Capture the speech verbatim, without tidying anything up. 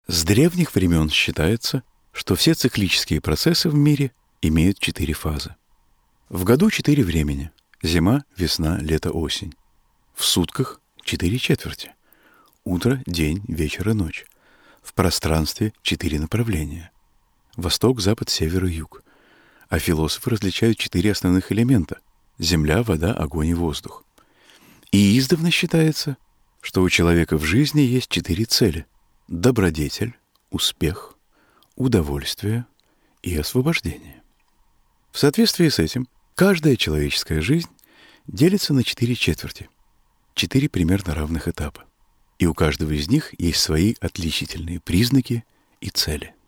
С древних времен считается, что все циклические процессы в мире имеют четыре фазы. В году четыре времени – зима, весна, лето, осень. В сутках четыре четверти – утро, день, вечер и ночь. В пространстве четыре направления – восток, запад, север и юг. А философы различают четыре основных элемента – земля, вода, огонь и воздух. И издавна считается, что у человека в жизни есть четыре цели – добродетель, успех, удовольствие и освобождение. В соответствии с этим каждая человеческая жизнь делится на четыре четверти, четыре примерно равных этапа. И у каждого из них есть свои отличительные признаки и цели.